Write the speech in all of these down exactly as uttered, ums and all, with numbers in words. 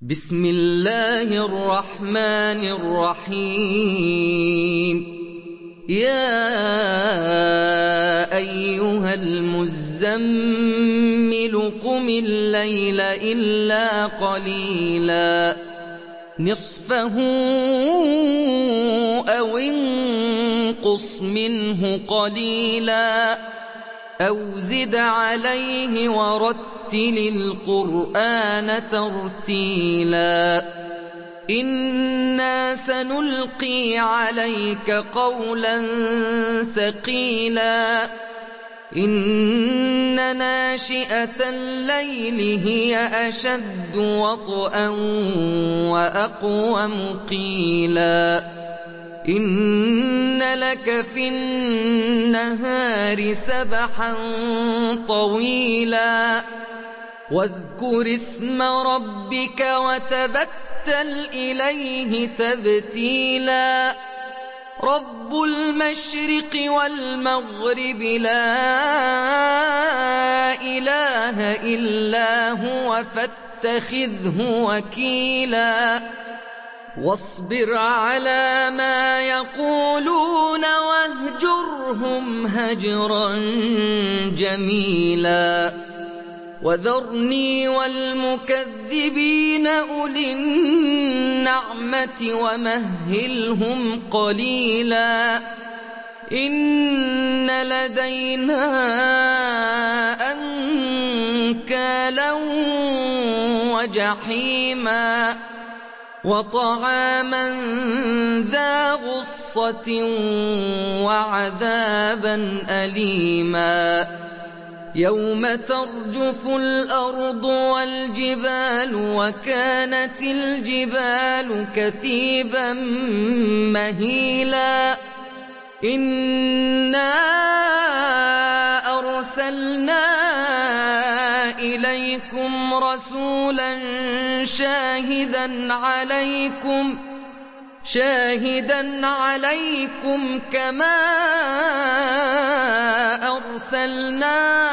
بسم الله الرحمن الرحيم يا أيها المزمل قم الليل إلا قليلا نصفه أو انقص منه قليلا أو زد عليه ورتل القرآن ترتيلا إنا سنلقي عليك قولا ثقيلا إن ناشئة الليل هي أشد وطئا وأقوم قيلا إن لك في النهار سبحا طويلا واذكر اسم ربك وتبتل إليه تبتيلا رب المشرق والمغرب لا إله إلا هو فاتخذه وكيلا واصبر على ما يقولون واهجرهم هجرا جميلا وذرني والمكذبين أولي النعمة ومهلهم قليلا إن لدينا أنكالا وجحيما وطعاما ذا غصة وعذابا أليما يوم ترجف الأرض والجبال وكانت الجبال كثيبا مهيلا إنا أرسلنا إليكم رسولا شاهدا عليكم شاهدا عليكم كما أرسلنا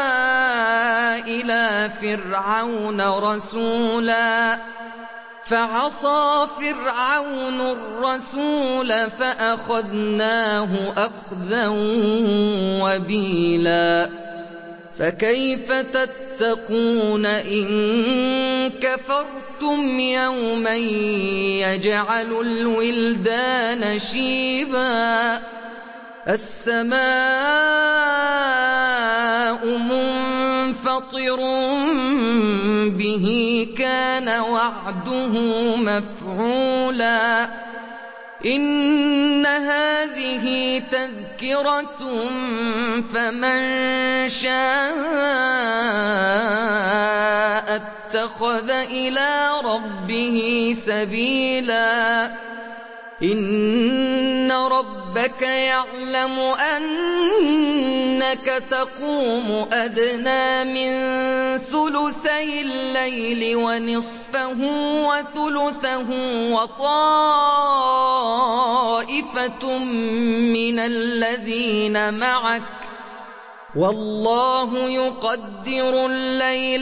إلى فرعون رسولا فعصى فرعون الرسول فأخذناه أخذا وبيلا فكيف تتقون إن كفرتم يوما يجعل الولدان شيبا السماء منفطر به كان وعده مفعولا إن هذه تذكرة فمن شاء اتخذ إلى ربه سبيلا إن ربك يعلم أنك تقوم أدنى من ثلثي الليل ونصفه وثلثه وطائفة من الذين معك والله يقدر الليل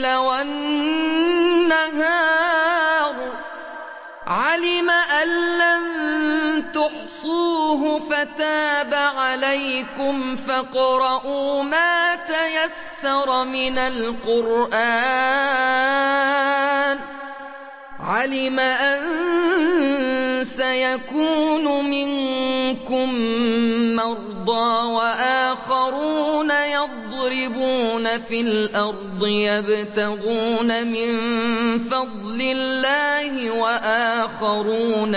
والنهار علم أن لن تحصوه فتاب عليكم فاقرؤوا ما تيسر من القرآن علم أن سيكون منكم مرضى وآخرون يضربون في الأرض يبتغون من فضل الله وآخرون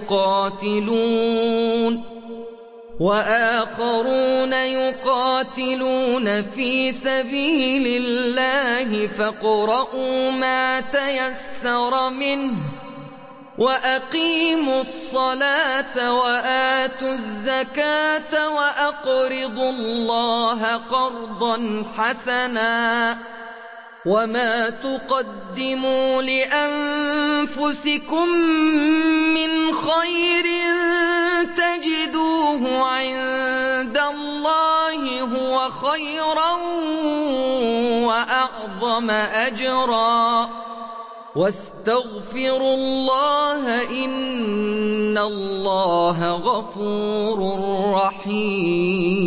يقاتلون وآخرون يقاتلون في سبيل الله فاقرؤوا ما تيسر منه وأقيموا الصلاة وآتوا الزكاة وأقرضوا الله قرضا حسنا وما تقدموا لأنفسكم من خير تجدوه عند الله هو خيرا وأعظم أجرا وَاسْتَغْفِرُوا اللَّهَ ۖ إِنَّ اللَّهَ غَفُورٌ رَّحِيمٌ